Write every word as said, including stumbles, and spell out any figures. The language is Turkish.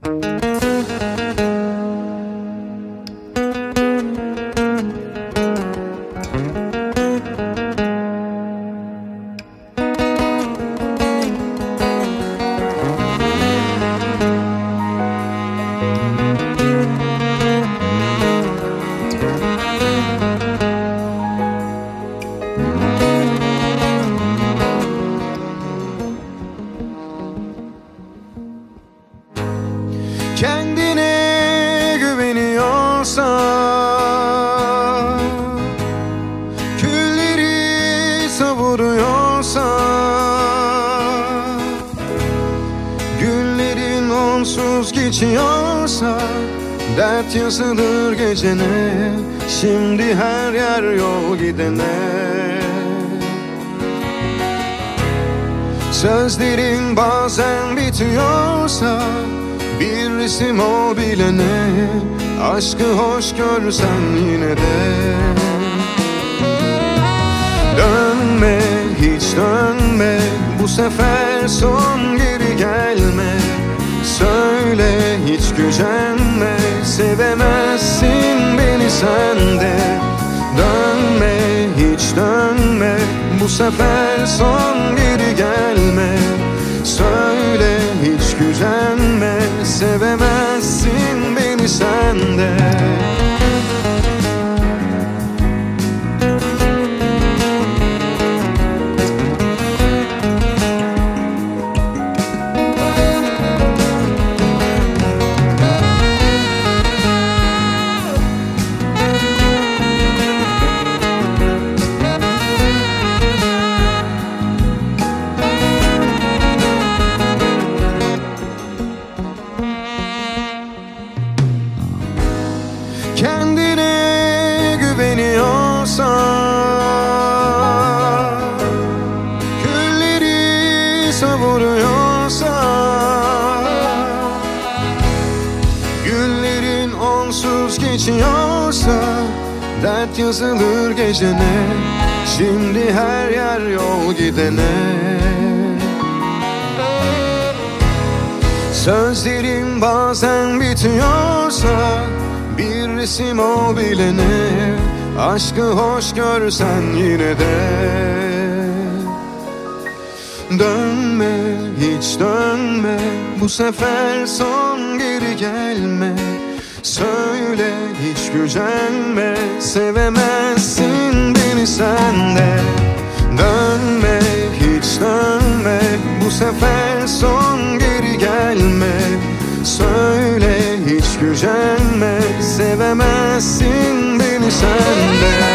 Kendine güveniyorsan, külleri savuruyorsan, günlerin onsuz geçiyorsa, dert yazılır gecene, şimdi her yer yol gidene. Sözlerin bazen bitiyorsa, bir resim ol bilene, aşkı hoş görsen yine de. Dönme, hiç dönme, bu sefer son, geri gelme. Söyle, hiç gücenme, sevemezsin beni sen de. Dönme, hiç dönme, bu sefer son, geri gelme. Söyle, hiç gücenme, sevemezsin beni sen de. Kendine güveniyorsan, külleri savuruyorsan, günlerin onsuz geçiyorsa, dert yazılır gecene, şimdi her yer yol gidene. Sözlerin bazen bitiyorsa, bir resim ol bilene, aşkı hoş görsen yine de. Dönme, hiç dönme, bu sefer son, geri gelme. Söyle, hiç gücenme, sevemezsin beni sen de. Dönme, hiç dönme, bu sefer son, geri gelme. Söyle, hiç gücenme, sevemezsin beni sen de.